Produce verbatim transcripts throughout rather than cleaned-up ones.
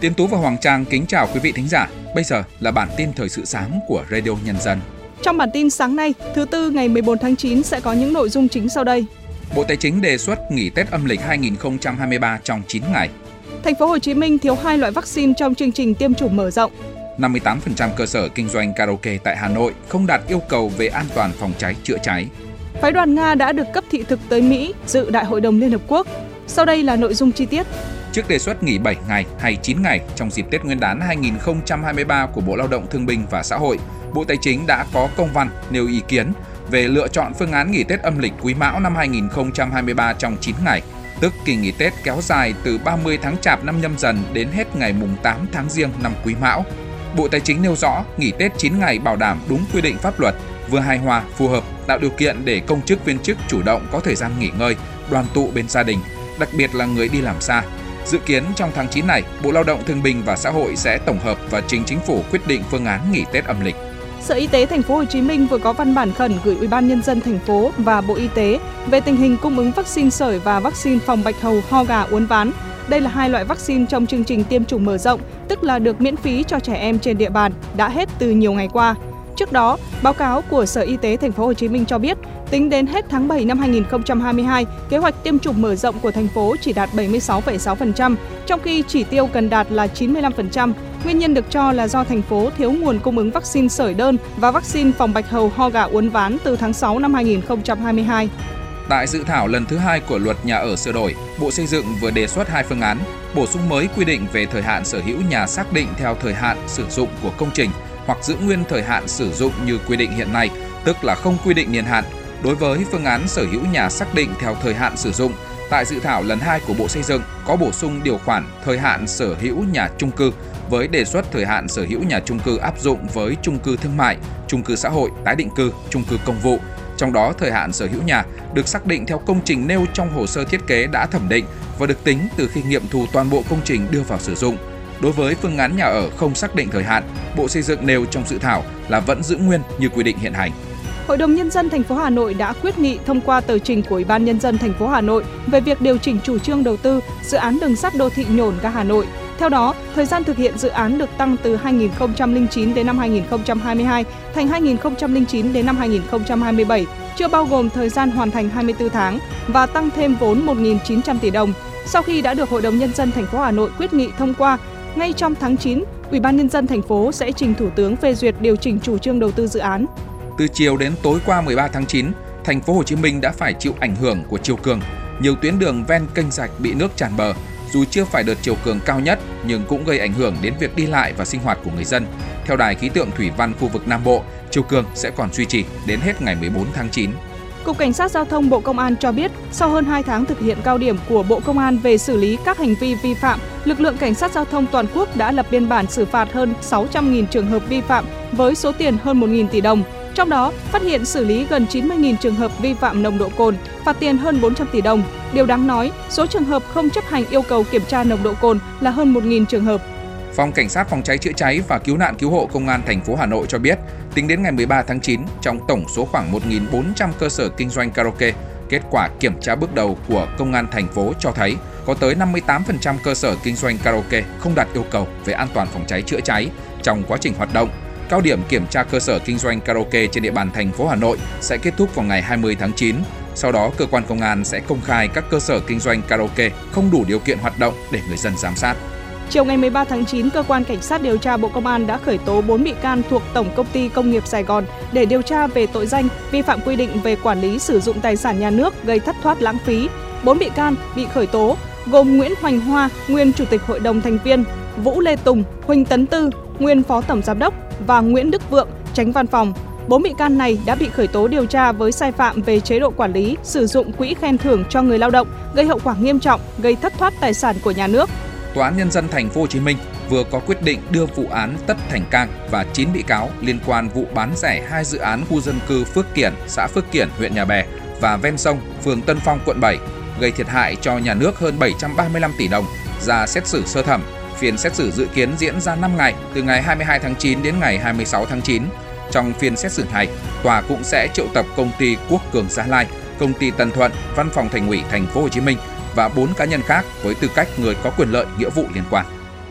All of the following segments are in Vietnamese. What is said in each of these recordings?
Tiến Tú và Hoàng Trang kính chào quý vị thính giả. Bây giờ là bản tin thời sự sáng của Radio Nhân dân. Trong bản tin sáng nay, thứ Tư ngày mười bốn tháng chín sẽ có những nội dung chính sau đây. Bộ Tài chính đề xuất nghỉ Tết âm lịch hai nghìn không trăm hai mươi ba trong chín ngày. Thành phố Hồ Chí Minh thiếu hai loại vaccine trong chương trình tiêm chủng mở rộng. năm mươi tám phần trăm cơ sở kinh doanh karaoke tại Hà Nội không đạt yêu cầu về an toàn phòng cháy chữa cháy. Phái đoàn Nga đã được cấp thị thực tới Mỹ dự Đại hội đồng Liên Hợp Quốc. Sau đây là nội dung chi tiết. Trước đề xuất nghỉ bảy ngày hay chín ngày trong dịp Tết Nguyên đán hai nghìn không trăm hai mươi ba của Bộ Lao động Thương binh và Xã hội, Bộ Tài chính đã có công văn nêu ý kiến về lựa chọn phương án nghỉ Tết âm lịch Quý Mão năm hai nghìn không trăm hai mươi ba trong chín ngày, tức kỳ nghỉ Tết kéo dài từ ba mươi tháng Chạp năm Nhâm Dần đến hết ngày mùng tám tháng Giêng năm Quý Mão. Bộ Tài chính nêu rõ nghỉ Tết chín ngày bảo đảm đúng quy định pháp luật, vừa hài hòa, phù hợp, tạo điều kiện để công chức viên chức chủ động có thời gian nghỉ ngơi, đoàn tụ bên gia đình, đặc biệt là người đi làm xa. Dự kiến trong tháng chín này, Bộ Lao động Thương binh và Xã hội sẽ tổng hợp và trình Chính phủ quyết định phương án nghỉ Tết âm lịch. Sở Y tế Thành phố Hồ Chí Minh vừa có văn bản khẩn gửi Ủy ban Nhân dân thành phố và Bộ Y tế về tình hình cung ứng vaccine sởi và vaccine phòng bạch hầu, ho gà, uốn ván. Đây là hai loại vaccine trong chương trình tiêm chủng mở rộng, tức là được miễn phí cho trẻ em trên địa bàn, đã hết từ nhiều ngày qua. Trước đó, báo cáo của Sở Y tế Thành phố Hồ Chí Minh cho biết, tính đến hết tháng bảy năm hai nghìn không trăm hai mươi hai, kế hoạch tiêm chủng mở rộng của thành phố chỉ đạt bảy mươi sáu phẩy sáu phần trăm, trong khi chỉ tiêu cần đạt là chín mươi lăm phần trăm. Nguyên nhân được cho là do thành phố thiếu nguồn cung ứng vaccine sởi đơn và vaccine phòng bạch hầu, ho gà, uốn ván từ tháng sáu năm hai nghìn không trăm hai mươi hai. Tại dự thảo lần thứ hai của Luật Nhà ở sửa đổi, Bộ Xây dựng vừa đề xuất hai phương án, bổ sung mới quy định về thời hạn sở hữu nhà xác định theo thời hạn sử dụng của công trình hoặc giữ nguyên thời hạn sử dụng như quy định hiện nay, tức là không quy định niên hạn. Đối với phương án sở hữu nhà xác định theo thời hạn sử dụng, tại dự thảo lần hai của Bộ Xây dựng có bổ sung điều khoản thời hạn sở hữu nhà chung cư với đề xuất thời hạn sở hữu nhà chung cư áp dụng với chung cư thương mại, chung cư xã hội, tái định cư, chung cư công vụ. Trong đó, thời hạn sở hữu nhà được xác định theo công trình nêu trong hồ sơ thiết kế đã thẩm định và được tính từ khi nghiệm thu toàn bộ công trình đưa vào sử dụng. Đối với phương án nhà ở không xác định thời hạn, Bộ Xây dựng nêu trong dự thảo là vẫn giữ nguyên như quy định hiện hành. Hội đồng Nhân dân thành phố Hà Nội đã quyết nghị thông qua tờ trình của Ủy ban Nhân dân thành phố Hà Nội về việc điều chỉnh chủ trương đầu tư dự án đường sắt đô thị Nhổn ga Hà Nội. Theo đó, thời gian thực hiện dự án được tăng từ hai nghìn không trăm lẻ chín đến năm hai nghìn không trăm hai mươi hai thành hai nghìn không trăm lẻ chín đến năm hai nghìn không trăm hai mươi bảy, chưa bao gồm thời gian hoàn thành hai mươi tư tháng và tăng thêm vốn một nghìn chín trăm tỷ đồng. Sau khi đã được Hội đồng Nhân dân thành phố Hà Nội quyết nghị thông qua, ngay trong tháng chín, Ủy ban Nhân dân thành phố sẽ trình Thủ tướng phê duyệt điều chỉnh chủ trương đầu tư dự án. Từ chiều đến tối qua mười ba tháng chín, Thành phố Hồ Chí Minh đã phải chịu ảnh hưởng của chiều cường. Nhiều tuyến đường ven kênh rạch bị nước tràn bờ. Dù chưa phải đợt chiều cường cao nhất, nhưng cũng gây ảnh hưởng đến việc đi lại và sinh hoạt của người dân. Theo Đài khí tượng thủy văn khu vực Nam Bộ, chiều cường sẽ còn duy trì đến hết ngày mười bốn tháng chín. Cục Cảnh sát Giao thông Bộ Công an cho biết, sau hơn hai tháng thực hiện cao điểm của Bộ Công an về xử lý các hành vi vi phạm, lực lượng Cảnh sát Giao thông toàn quốc đã lập biên bản xử phạt hơn sáu trăm nghìn trường hợp vi phạm với số tiền hơn một nghìn tỷ đồng. Trong đó, phát hiện xử lý gần chín mươi nghìn trường hợp vi phạm nồng độ cồn, phạt tiền hơn bốn trăm tỷ đồng. Điều đáng nói, số trường hợp không chấp hành yêu cầu kiểm tra nồng độ cồn là hơn một nghìn trường hợp. Phòng Cảnh sát Phòng cháy chữa cháy và Cứu nạn Cứu hộ Công an thành phố Hà Nội cho biết, tính đến ngày mười ba tháng chín, trong tổng số khoảng một nghìn bốn trăm cơ sở kinh doanh karaoke, kết quả kiểm tra bước đầu của Công an thành phố cho thấy có tới năm mươi tám phần trăm cơ sở kinh doanh karaoke không đạt yêu cầu về an toàn phòng cháy chữa cháy trong quá trình hoạt động. Cao điểm kiểm tra cơ sở kinh doanh karaoke trên địa bàn thành phố Hà Nội sẽ kết thúc vào ngày hai mươi tháng chín. Sau đó, cơ quan công an sẽ công khai các cơ sở kinh doanh karaoke không đủ điều kiện hoạt động để người dân giám sát. Chiều ngày mười ba tháng chín, Cơ quan Cảnh sát điều tra Bộ Công an đã khởi tố bốn bị can thuộc Tổng Công ty Công nghiệp Sài Gòn để điều tra về tội danh vi phạm quy định về quản lý sử dụng tài sản nhà nước gây thất thoát lãng phí. Bốn bị can bị khởi tố gồm Nguyễn Hoành Hoa, nguyên Chủ tịch Hội đồng thành viên, Vũ Lê Tùng, Huỳnh Tấn Tư, nguyên Phó Tổng Giám đốc và Nguyễn Đức Vượng, Chánh Văn phòng. Bốn bị can này đã bị khởi tố điều tra với sai phạm về chế độ quản lý, sử dụng quỹ khen thưởng cho người lao động, gây hậu quả nghiêm trọng, gây thất thoát tài sản của nhà nước. Tòa án Nhân dân thành phố Hồ Chí Minh vừa có quyết định đưa vụ án Tất Thành Cang và chín bị cáo liên quan vụ bán rẻ hai dự án khu dân cư Phước Kiển, xã Phước Kiển, huyện Nhà Bè và ven sông, phường Tân Phong, quận bảy, gây thiệt hại cho nhà nước hơn bảy trăm ba mươi lăm tỷ đồng, ra xét xử sơ thẩm. Phiên xét xử dự kiến diễn ra năm ngày, từ ngày hai mươi hai tháng chín đến ngày hai mươi sáu tháng chín. Trong phiên xét xử này, tòa cũng sẽ triệu tập công ty Quốc Cường Gia Lai, công ty Tân Thuận, Văn phòng Thành ủy Thành phố Hồ Chí Minh và bốn cá nhân khác với tư cách người có quyền lợi nghĩa vụ liên quan.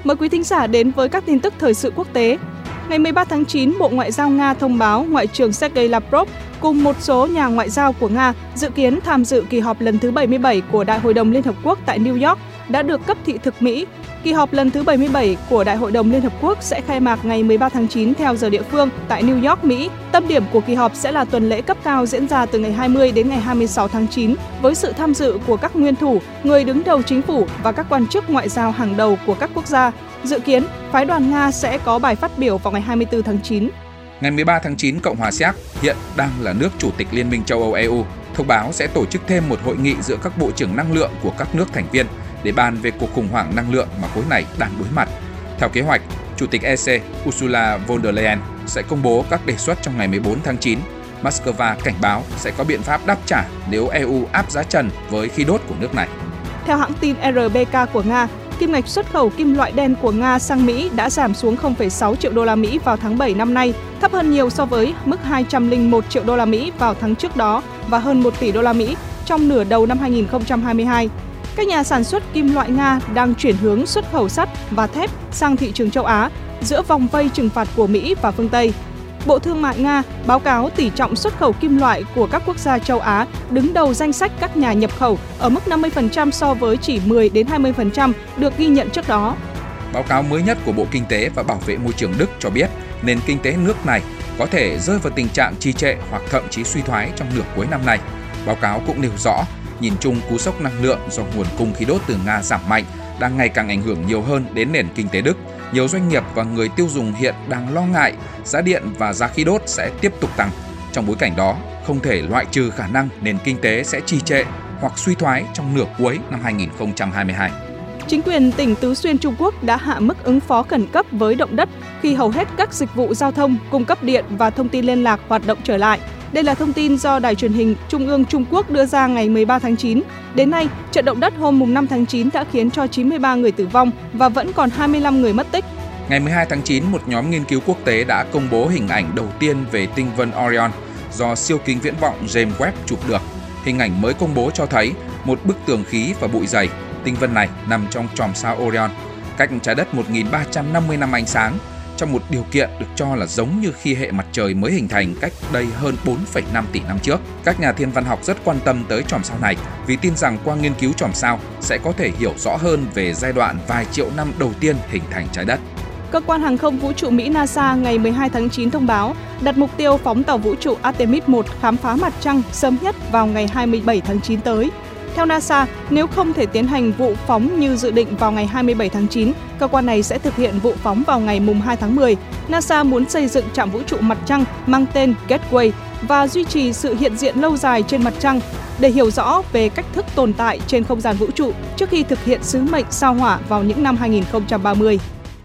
Mời quý thính giả đến với các tin tức thời sự quốc tế. Ngày mười ba tháng chín, Bộ Ngoại giao Nga thông báo Ngoại trưởng Sergei Lavrov cùng một số nhà ngoại giao của Nga dự kiến tham dự kỳ họp lần thứ bảy mươi bảy của Đại hội đồng Liên Hợp Quốc tại New York đã được cấp thị thực Mỹ. Kỳ họp lần thứ bảy mươi bảy của Đại hội đồng Liên Hợp Quốc sẽ khai mạc ngày mười ba tháng chín theo giờ địa phương tại New York, Mỹ. Tâm điểm của kỳ họp sẽ là tuần lễ cấp cao diễn ra từ ngày hai mươi đến ngày hai mươi sáu tháng chín với sự tham dự của các nguyên thủ, người đứng đầu chính phủ và các quan chức ngoại giao hàng đầu của các quốc gia. Dự kiến, phái đoàn Nga sẽ có bài phát biểu vào ngày hai mươi tư tháng chín. Ngày mười ba tháng chín, Cộng hòa Séc hiện đang là nước chủ tịch Liên minh châu Âu E U, thông báo sẽ tổ chức thêm một hội nghị giữa các bộ trưởng năng lượng của các nước thành viên để bàn về cuộc khủng hoảng năng lượng mà khối này đang đối mặt. Theo kế hoạch, Chủ tịch E C Ursula von der Leyen sẽ công bố các đề xuất trong ngày mười bốn tháng chín. Moscow cảnh báo sẽ có biện pháp đáp trả nếu E U áp giá trần với khí đốt của nước này. Theo hãng tin R B K của Nga, kim ngạch xuất khẩu kim loại đen của Nga sang Mỹ đã giảm xuống không phẩy sáu triệu đô la Mỹ vào tháng bảy năm nay, thấp hơn nhiều so với mức hai trăm lẻ một triệu đô la Mỹ vào tháng trước đó và hơn một tỷ đô la Mỹ trong nửa đầu năm hai nghìn không trăm hai mươi hai. Các nhà sản xuất kim loại Nga đang chuyển hướng xuất khẩu sắt và thép sang thị trường châu Á giữa vòng vây trừng phạt của Mỹ và phương Tây. Bộ Thương mại Nga báo cáo tỷ trọng xuất khẩu kim loại của các quốc gia châu Á đứng đầu danh sách các nhà nhập khẩu ở mức năm mươi phần trăm so với chỉ mười đến hai mươi phần trăm được ghi nhận trước đó. Báo cáo mới nhất của Bộ Kinh tế và Bảo vệ môi trường Đức cho biết nền kinh tế nước này có thể rơi vào tình trạng trì trệ hoặc thậm chí suy thoái trong nửa cuối năm nay. Báo cáo cũng nêu rõ, nhìn chung cú sốc năng lượng do nguồn cung khí đốt từ Nga giảm mạnh đang ngày càng ảnh hưởng nhiều hơn đến nền kinh tế Đức. Nhiều doanh nghiệp và người tiêu dùng hiện đang lo ngại giá điện và giá khí đốt sẽ tiếp tục tăng. Trong bối cảnh đó, không thể loại trừ khả năng nền kinh tế sẽ trì trệ hoặc suy thoái trong nửa cuối năm hai nghìn không trăm hai mươi hai. Chính quyền tỉnh Tứ Xuyên Trung Quốc đã hạ mức ứng phó khẩn cấp với động đất khi hầu hết các dịch vụ giao thông, cung cấp điện và thông tin liên lạc hoạt động trở lại. Đây là thông tin do Đài truyền hình Trung ương Trung Quốc đưa ra ngày mười ba tháng chín. Đến nay, trận động đất hôm năm tháng chín đã khiến cho chín mươi ba người tử vong và vẫn còn hai mươi lăm người mất tích. Ngày mười hai tháng chín, một nhóm nghiên cứu quốc tế đã công bố hình ảnh đầu tiên về tinh vân Orion do siêu kính viễn vọng James Webb chụp được. Hình ảnh mới công bố cho thấy một bức tường khí và bụi dày. Tinh vân này nằm trong chòm sao Orion, cách trái đất một nghìn ba trăm năm mươi năm ánh sáng, trong một điều kiện được cho là giống như khi hệ mặt trời mới hình thành cách đây hơn bốn phẩy năm tỷ năm trước. Các nhà thiên văn học rất quan tâm tới chòm sao này vì tin rằng qua nghiên cứu chòm sao sẽ có thể hiểu rõ hơn về giai đoạn vài triệu năm đầu tiên hình thành trái đất. Cơ quan hàng không vũ trụ Mỹ NASA ngày mười hai tháng chín thông báo đặt mục tiêu phóng tàu vũ trụ Artemis một khám phá mặt trăng sớm nhất vào ngày hai mươi bảy tháng chín tới. Theo NASA, nếu không thể tiến hành vụ phóng như dự định vào ngày hai mươi bảy tháng chín, cơ quan này sẽ thực hiện vụ phóng vào ngày mùng hai tháng mười. NASA muốn xây dựng trạm vũ trụ mặt trăng mang tên Gateway và duy trì sự hiện diện lâu dài trên mặt trăng để hiểu rõ về cách thức tồn tại trên không gian vũ trụ trước khi thực hiện sứ mệnh sao hỏa vào những năm hai nghìn không trăm ba mươi.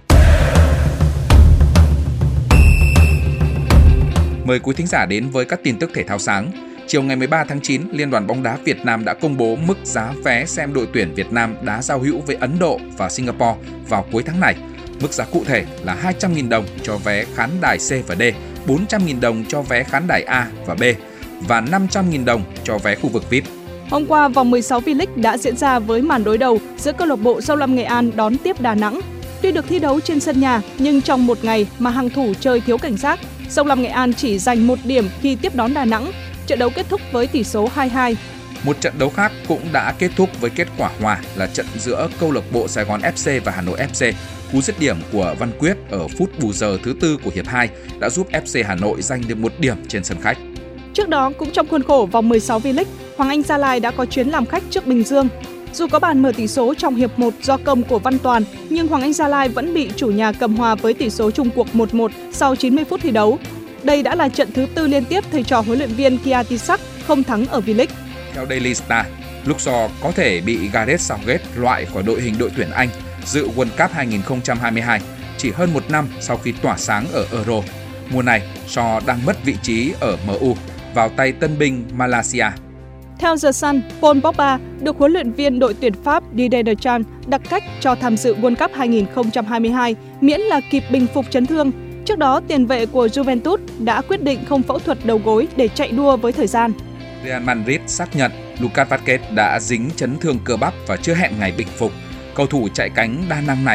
Mời quý thính giả đến với các tin tức thể thao sáng. Chiều ngày mười ba tháng chín, Liên đoàn bóng đá Việt Nam đã công bố mức giá vé xem đội tuyển Việt Nam đá giao hữu với Ấn Độ và Singapore vào cuối tháng này. Mức giá cụ thể là hai trăm nghìn đồng cho vé khán đài C và D, bốn trăm nghìn đồng cho vé khán đài A và B và năm trăm nghìn đồng cho vé khu vực vi ai pi. Hôm qua, vòng mười sáu V-League đã diễn ra với màn đối đầu giữa câu lạc bộ Sông Lam Nghệ An đón tiếp Đà Nẵng. Tuy được thi đấu trên sân nhà, nhưng trong một ngày mà hàng thủ chơi thiếu cảnh giác, Sông Lam Nghệ An chỉ giành một điểm khi tiếp đón Đà Nẵng. Trận đấu kết thúc với tỷ số hai hai. Một trận đấu khác cũng đã kết thúc với kết quả hòa là trận giữa câu lạc bộ Sài Gòn ép xê và Hà Nội ép xê. Cú dứt điểm của Văn Quyết ở phút bù giờ thứ tư của hiệp hai đã giúp ép xê Hà Nội giành được một điểm trên sân khách. Trước đó, cũng trong khuôn khổ vòng mười sáu V-League, Hoàng Anh Gia Lai đã có chuyến làm khách trước Bình Dương. Dù có bàn mở tỷ số trong hiệp một do công của Văn Toàn, nhưng Hoàng Anh Gia Lai vẫn bị chủ nhà cầm hòa với tỷ số chung cuộc một một sau chín mươi phút thi đấu. Đây đã là trận thứ tư liên tiếp thầy trò huấn luyện viên Kiatisak không thắng ở V-League. Theo Daily Star, Luxor có thể bị Gareth Southgate loại khỏi đội hình đội tuyển Anh dự World Cup hai nghìn không trăm hai mươi hai chỉ hơn một năm sau khi tỏa sáng ở Euro. Mùa này, Shaw đang mất vị trí ở em u vào tay tân binh Malaysia. Theo The Sun, Paul Pogba được huấn luyện viên đội tuyển Pháp Didier Deschamps đặc cách cho tham dự World Cup hai nghìn không trăm hai mươi hai miễn là kịp bình phục chấn thương. Trước đó, tiền vệ của Juventus đã quyết định không phẫu thuật đầu gối để chạy đua với thời gian. Real Madrid xác nhận Lucas Vazquez đã dính chấn thương cơ bắp và chưa hẹn ngày bình phục. Cầu thủ chạy cánh đa năng này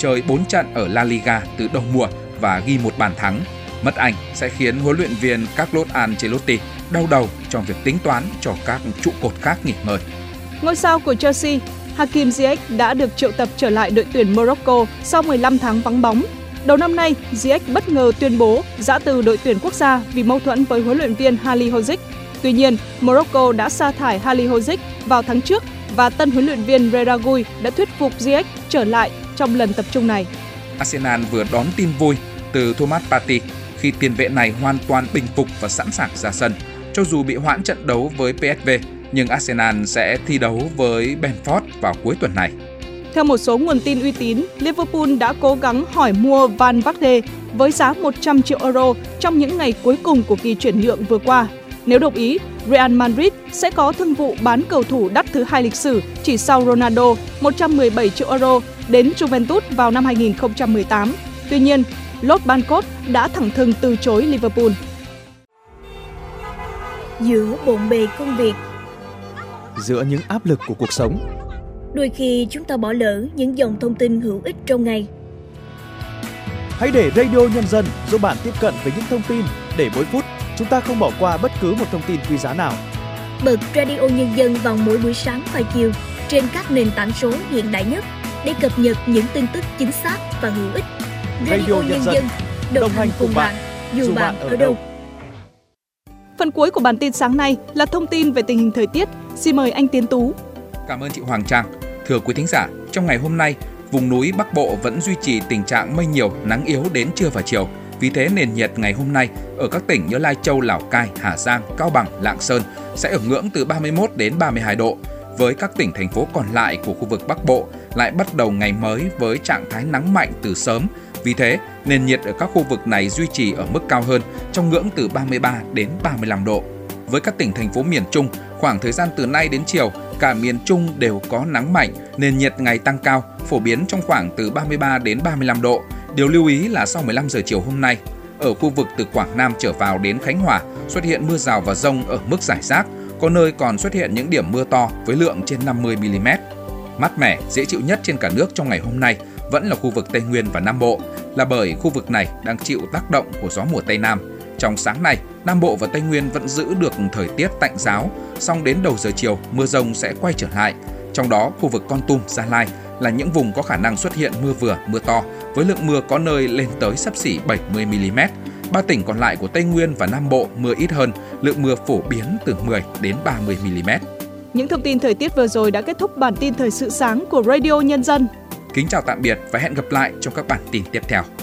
chơi bốn trận ở La Liga từ đầu mùa và ghi một bàn thắng. Mất anh sẽ khiến huấn luyện viên Carlo Ancelotti đau đầu trong việc tính toán cho các trụ cột khác nghỉ ngơi. Ngôi sao của Chelsea, Hakim Ziyech đã được triệu tập trở lại đội tuyển Morocco sau mười lăm tháng vắng bóng. Đầu năm nay, Ziyech bất ngờ tuyên bố giã từ đội tuyển quốc gia vì mâu thuẫn với huấn luyện viên Halilhodžić. Tuy nhiên, Morocco đã sa thải Halilhodžić vào tháng trước và tân huấn luyện viên Regragui đã thuyết phục Ziyech trở lại trong lần tập trung này. Arsenal vừa đón tin vui từ Thomas Partey khi tiền vệ này hoàn toàn bình phục và sẵn sàng ra sân. Cho dù bị hoãn trận đấu với pê ét vê, nhưng Arsenal sẽ thi đấu với Brentford vào cuối tuần này. Theo một số nguồn tin uy tín, Liverpool đã cố gắng hỏi mua Van Verde với giá một trăm triệu euro trong những ngày cuối cùng của kỳ chuyển nhượng vừa qua. Nếu đồng ý, Real Madrid sẽ có thương vụ bán cầu thủ đắt thứ hai lịch sử chỉ sau Ronaldo, một trăm mười bảy triệu euro đến Juventus vào năm hai nghìn không trăm mười tám. Tuy nhiên, Los Blancos đã thẳng thừng từ chối Liverpool. Giữa bộn bề công việc, giữa những áp lực của cuộc sống, đôi khi chúng ta bỏ lỡ những dòng thông tin hữu ích trong ngày. Hãy để Radio Nhân dân giúp bạn tiếp cận với những thông tin để mỗi phút chúng ta không bỏ qua bất cứ một thông tin quý giá nào. Bật Radio Nhân dân vào mỗi buổi sáng và chiều trên các nền tảng số hiện đại nhất để cập nhật những tin tức chính xác và hữu ích. Radio, Radio Nhân, Nhân dân đồng, đồng hành cùng bạn, dù bạn, bạn ở đâu. đâu. Phần cuối của bản tin sáng nay là thông tin về tình hình thời tiết. Xin mời anh Tiến Tú. Cảm ơn chị Hoàng Trang. Thưa quý thính giả, trong ngày hôm nay, vùng núi Bắc Bộ vẫn duy trì tình trạng mây nhiều, nắng yếu đến trưa và chiều. Vì thế nền nhiệt ngày hôm nay ở các tỉnh như Lai Châu, Lào Cai, Hà Giang, Cao Bằng, Lạng Sơn sẽ ở ngưỡng từ ba mươi mốt đến ba mươi hai độ. Với các tỉnh thành phố còn lại của khu vực Bắc Bộ lại bắt đầu ngày mới với trạng thái nắng mạnh từ sớm. Vì thế, nền nhiệt ở các khu vực này duy trì ở mức cao hơn, trong ngưỡng từ ba mươi ba đến ba mươi lăm độ. Với các tỉnh thành phố miền Trung, khoảng thời gian từ nay đến chiều, cả miền Trung đều có nắng mạnh, nền nhiệt ngày tăng cao, phổ biến trong khoảng từ ba mươi ba đến ba mươi lăm độ. Điều lưu ý là sau mười lăm giờ chiều hôm nay, ở khu vực từ Quảng Nam trở vào đến Khánh Hòa xuất hiện mưa rào và dông ở mức rải rác, có nơi còn xuất hiện những điểm mưa to với lượng trên năm mươi mi li mét. Mát mẻ, dễ chịu nhất trên cả nước trong ngày hôm nay vẫn là khu vực Tây Nguyên và Nam Bộ, là bởi khu vực này đang chịu tác động của gió mùa Tây Nam. Trong sáng nay, Nam Bộ và Tây Nguyên vẫn giữ được thời tiết tạnh giáo, song đến đầu giờ chiều, mưa rông sẽ quay trở lại. Trong đó, khu vực Kon Tum, Gia Lai là những vùng có khả năng xuất hiện mưa vừa, mưa to, với lượng mưa có nơi lên tới xấp xỉ bảy mươi mi li mét. Ba tỉnh còn lại của Tây Nguyên và Nam Bộ mưa ít hơn, lượng mưa phổ biến từ mười đến ba mươi mi li mét. Những thông tin thời tiết vừa rồi đã kết thúc bản tin thời sự sáng của Radio Nhân dân. Kính chào tạm biệt và hẹn gặp lại trong các bản tin tiếp theo.